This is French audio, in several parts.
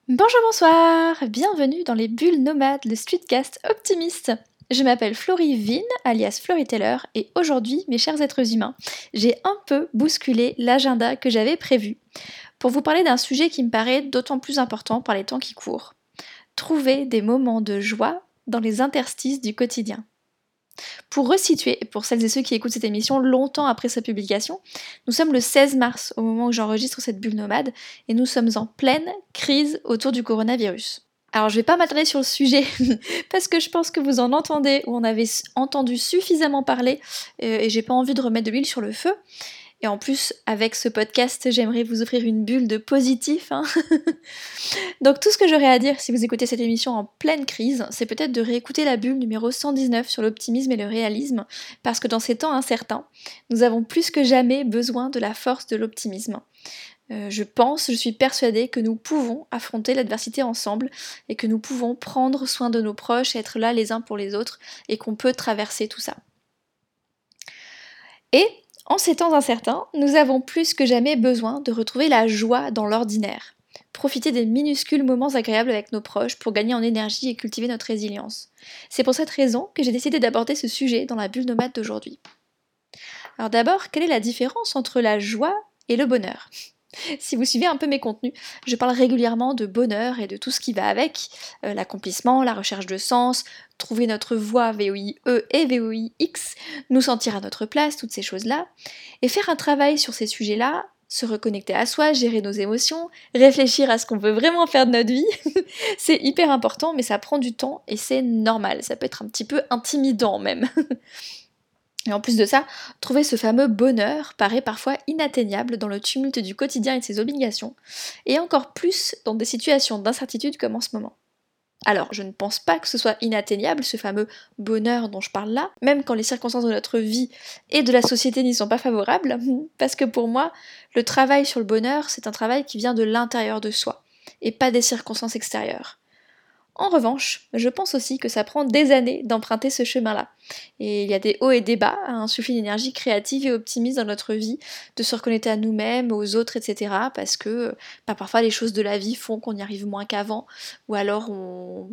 Bonjour, bonsoir, bienvenue dans les bulles nomades, le streetcast optimiste. Je m'appelle Florie Vin, alias Floryteller, et aujourd'hui, mes chers êtres humains, j'ai un peu bousculé l'agenda que j'avais prévu pour vous parler d'un sujet qui me paraît d'autant plus important par les temps qui courent. Trouver des moments de joie dans les interstices du quotidien. Pour resituer, pour celles et ceux qui écoutent cette émission longtemps après sa publication, nous sommes le 16 mars au moment où j'enregistre cette bulle nomade et nous sommes en pleine crise autour du coronavirus. Alors je vais pas m'attarder sur le sujet parce que je pense que vous en entendez ou en avez entendu suffisamment parler et j'ai pas envie de remettre de l'huile sur le feu. Et en plus, avec ce podcast, j'aimerais vous offrir une bulle de positif. Donc tout ce que j'aurais à dire si vous écoutez cette émission en pleine crise, c'est peut-être de réécouter la bulle numéro 119 sur l'optimisme et le réalisme, parce que dans ces temps incertains, nous avons plus que jamais besoin de la force de l'optimisme. Je suis persuadée que nous pouvons affronter l'adversité ensemble et que nous pouvons prendre soin de nos proches, être là les uns pour les autres et qu'on peut traverser tout ça. Et en ces temps incertains, nous avons plus que jamais besoin de retrouver la joie dans l'ordinaire. Profiter des minuscules moments agréables avec nos proches pour gagner en énergie et cultiver notre résilience. C'est pour cette raison que j'ai décidé d'aborder ce sujet dans la bulle nomade d'aujourd'hui. Alors d'abord, quelle est la différence entre la joie et le bonheur ? Si vous suivez un peu mes contenus, je parle régulièrement de bonheur et de tout ce qui va avec, l'accomplissement, la recherche de sens, trouver notre voie VOIE et VOIX, nous sentir à notre place, toutes ces choses-là, et faire un travail sur ces sujets-là, se reconnecter à soi, gérer nos émotions, réfléchir à ce qu'on veut vraiment faire de notre vie, c'est hyper important, mais ça prend du temps et c'est normal, ça peut être un petit peu intimidant même. Et en plus de ça, trouver ce fameux bonheur paraît parfois inatteignable dans le tumulte du quotidien et de ses obligations, et encore plus dans des situations d'incertitude comme en ce moment. Alors, je ne pense pas que ce soit inatteignable, ce fameux bonheur dont je parle là, même quand les circonstances de notre vie et de la société n'y sont pas favorables, parce que pour moi, le travail sur le bonheur, c'est un travail qui vient de l'intérieur de soi, et pas des circonstances extérieures. En revanche, je pense aussi que ça prend des années d'emprunter ce chemin-là. Et il y a des hauts et des bas, un souffle d'énergie créative et optimiste dans notre vie, de se reconnecter à nous-mêmes, aux autres, etc. Parce que parfois les choses de la vie font qu'on y arrive moins qu'avant, ou alors on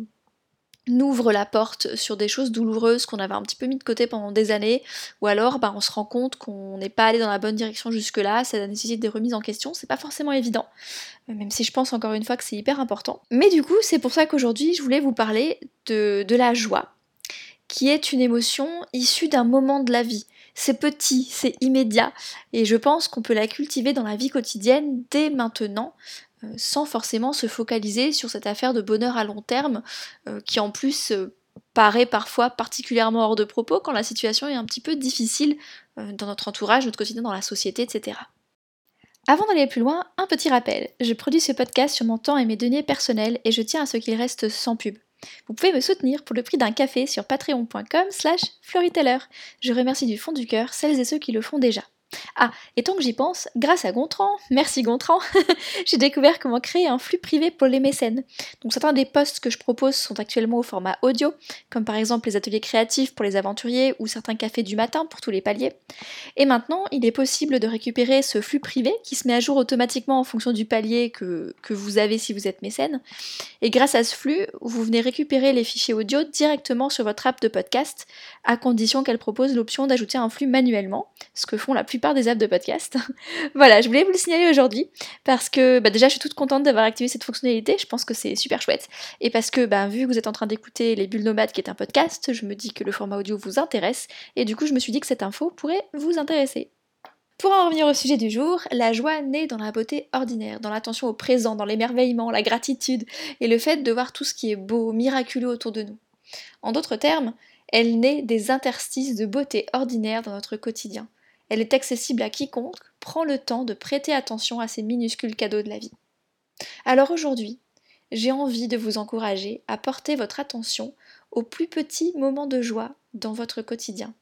ouvre la porte sur des choses douloureuses qu'on avait un petit peu mis de côté pendant des années, ou alors on se rend compte qu'on n'est pas allé dans la bonne direction jusque-là, ça nécessite des remises en question, c'est pas forcément évident, même si je pense encore une fois que c'est hyper important. Mais du coup, c'est pour ça qu'aujourd'hui, je voulais vous parler de la joie, qui est une émotion issue d'un moment de la vie. C'est petit, c'est immédiat, et je pense qu'on peut la cultiver dans la vie quotidienne dès maintenant, sans forcément se focaliser sur cette affaire de bonheur à long terme, qui en plus paraît parfois particulièrement hors de propos quand la situation est un petit peu difficile dans notre entourage, notre quotidien, dans la société, etc. Avant d'aller plus loin, un petit rappel. Je produis ce podcast sur mon temps et mes deniers personnels et je tiens à ce qu'il reste sans pub. Vous pouvez me soutenir pour le prix d'un café sur patreon.com/floryteller. Je remercie du fond du cœur celles et ceux qui le font déjà. Ah, et tant que j'y pense, grâce à Gontran, merci Gontran, j'ai découvert comment créer un flux privé pour les mécènes. Donc certains des posts que je propose sont actuellement au format audio, comme par exemple les ateliers créatifs pour les aventuriers ou certains cafés du matin pour tous les paliers. Et maintenant, il est possible de récupérer ce flux privé qui se met à jour automatiquement en fonction du palier que vous avez si vous êtes mécène. Et grâce à ce flux, vous venez récupérer les fichiers audio directement sur votre app de podcast, à condition qu'elle propose l'option d'ajouter un flux manuellement, ce que font la plupart des apps de podcast. Voilà, je voulais vous le signaler aujourd'hui, parce que déjà je suis toute contente d'avoir activé cette fonctionnalité, je pense que c'est super chouette, et parce que vu que vous êtes en train d'écouter Les Bulles Nomades qui est un podcast, je me dis que le format audio vous intéresse, et du coup je me suis dit que cette info pourrait vous intéresser. Pour en revenir au sujet du jour, la joie naît dans la beauté ordinaire, dans l'attention au présent, dans l'émerveillement, la gratitude, et le fait de voir tout ce qui est beau, miraculeux autour de nous. En d'autres termes, elle naît des interstices de beauté ordinaire dans notre quotidien. Elle est accessible à quiconque prend le temps de prêter attention à ces minuscules cadeaux de la vie. Alors aujourd'hui, j'ai envie de vous encourager à porter votre attention aux plus petits moments de joie dans votre quotidien.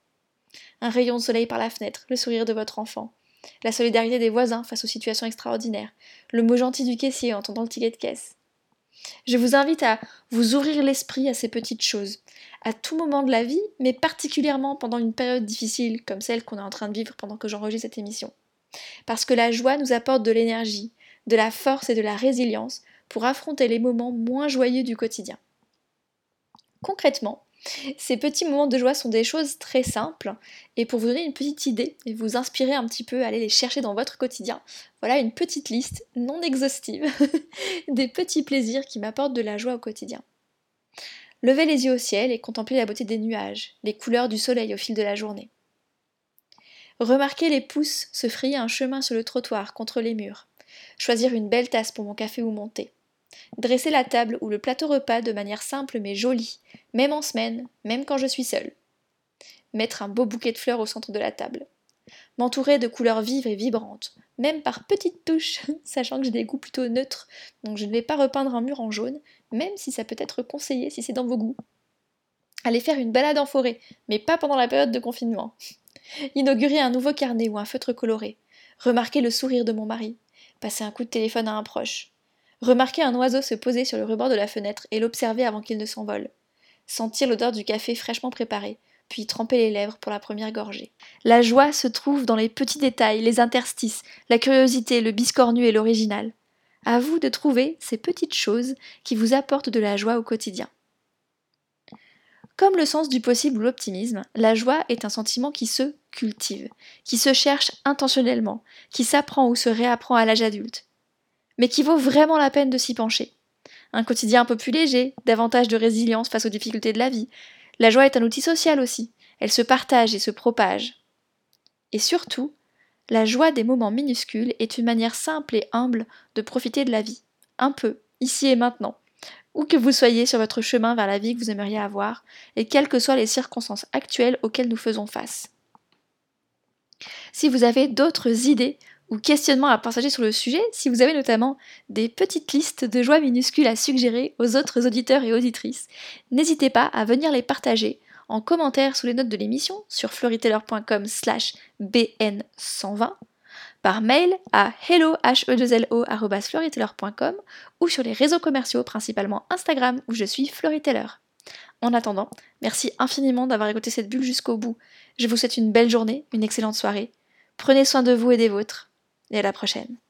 Un rayon de soleil par la fenêtre, le sourire de votre enfant, la solidarité des voisins face aux situations extraordinaires, le mot gentil du caissier en entendant le ticket de caisse. Je vous invite à vous ouvrir l'esprit à ces petites choses, à tout moment de la vie, mais particulièrement pendant une période difficile comme celle qu'on est en train de vivre pendant que j'enregistre cette émission. Parce que la joie nous apporte de l'énergie, de la force et de la résilience pour affronter les moments moins joyeux du quotidien. Concrètement, ces petits moments de joie sont des choses très simples, et pour vous donner une petite idée et vous inspirer un petit peu à aller les chercher dans votre quotidien, voilà une petite liste non exhaustive des petits plaisirs qui m'apportent de la joie au quotidien. Lever les yeux au ciel et contempler la beauté des nuages, les couleurs du soleil au fil de la journée. Remarquer les pousses se frayer un chemin sur le trottoir contre les murs. Choisir une belle tasse pour mon café ou mon thé. Dresser la table ou le plateau repas de manière simple mais jolie, même en semaine, même quand je suis seule. Mettre un beau bouquet de fleurs au centre de la table. M'entourer de couleurs vives et vibrantes, même par petites touches, sachant que j'ai des goûts plutôt neutres, donc je ne vais pas repeindre un mur en jaune, même si ça peut être conseillé si c'est dans vos goûts. Aller faire une balade en forêt, mais pas pendant la période de confinement. Inaugurer un nouveau carnet ou un feutre coloré. Remarquer le sourire de mon mari. Passer un coup de téléphone à un proche. Remarquer un oiseau se poser sur le rebord de la fenêtre et l'observer avant qu'il ne s'envole. Sentir l'odeur du café fraîchement préparé, puis tremper les lèvres pour la première gorgée. La joie se trouve dans les petits détails, les interstices, la curiosité, le biscornu et l'original. À vous de trouver ces petites choses qui vous apportent de la joie au quotidien. Comme le sens du possible ou l'optimisme, la joie est un sentiment qui se cultive, qui se cherche intentionnellement, qui s'apprend ou se réapprend à l'âge adulte, mais qui vaut vraiment la peine de s'y pencher. Un quotidien un peu plus léger, davantage de résilience face aux difficultés de la vie. La joie est un outil social aussi, elle se partage et se propage. Et surtout, la joie des moments minuscules est une manière simple et humble de profiter de la vie, un peu, ici et maintenant, où que vous soyez sur votre chemin vers la vie que vous aimeriez avoir, et quelles que soient les circonstances actuelles auxquelles nous faisons face. Si vous avez d'autres idées ou questionnements à partager sur le sujet, si vous avez notamment des petites listes de joies minuscules à suggérer aux autres auditeurs et auditrices, n'hésitez pas à venir les partager en commentaire sous les notes de l'émission sur floriteller.com/bn120, par mail à hello@floriteller.com ou sur les réseaux commerciaux, principalement Instagram où je suis Floriteller. En attendant, merci infiniment d'avoir écouté cette bulle jusqu'au bout. Je vous souhaite une belle journée, une excellente soirée. Prenez soin de vous et des vôtres. Et à la prochaine.